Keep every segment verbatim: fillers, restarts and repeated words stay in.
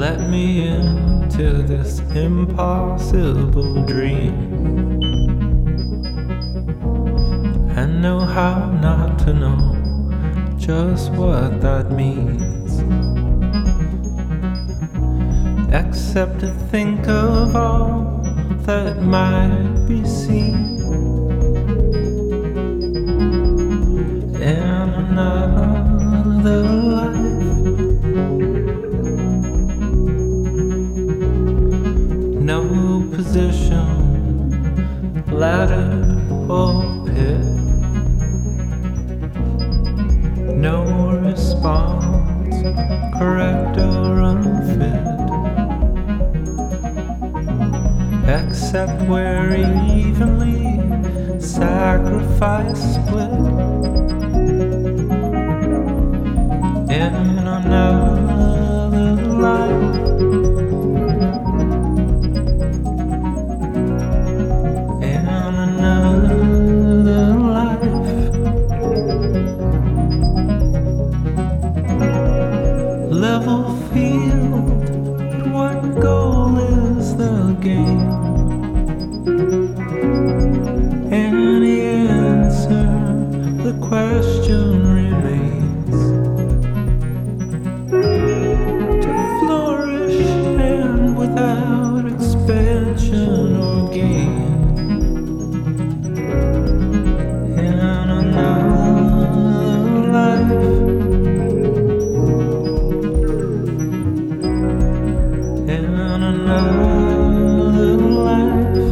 let me into this impossible dream. I know how not to know just what that means, except to think of all that might be seen in another life. No position, ladder or pit, no response, correct or unfit, except we're evenly sacrifice split in another life. In another life. Level field, what goal is the game? Any answer, the question remains. To flourish and without expansion or gain. In another life. In another life.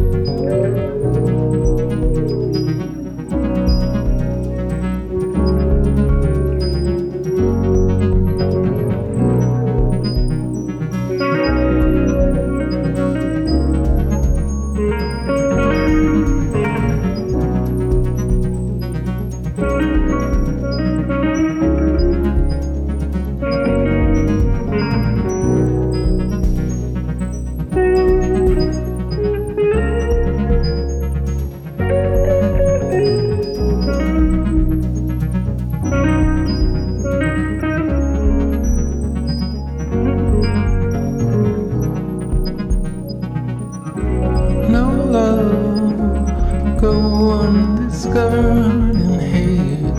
No love, go undiscovered in hate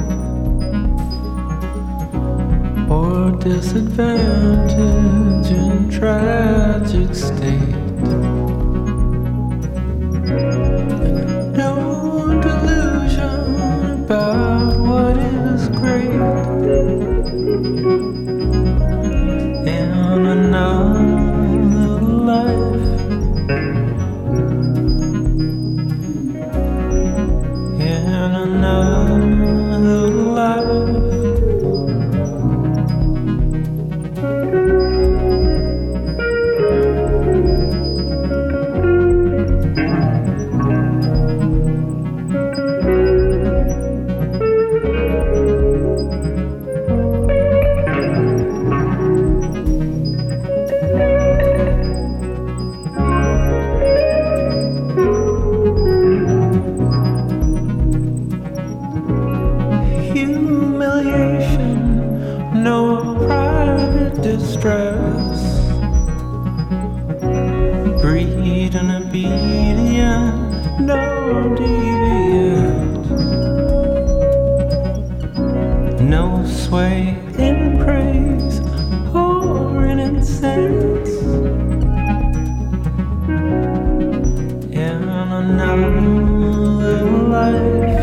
or disadvantage in tragic state. No delusion about what is great. In another life. In another life. Humiliation, no private distress, breed and obedient, no deviant, no sway in praise or in incense. In another life.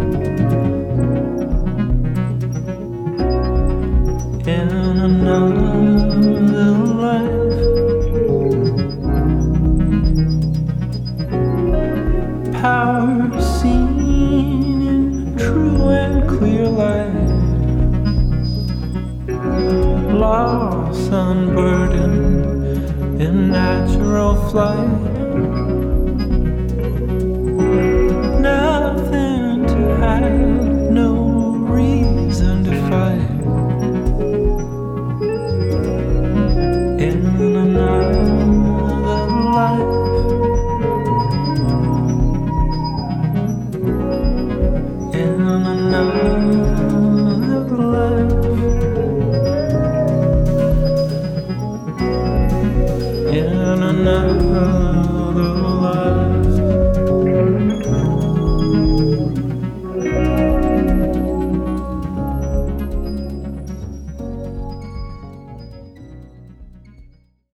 In another life. Power seen in true and clear light. Loss unburdened in natural flight. Nothing to hide, no reason to fight. In another life. In another life. another life.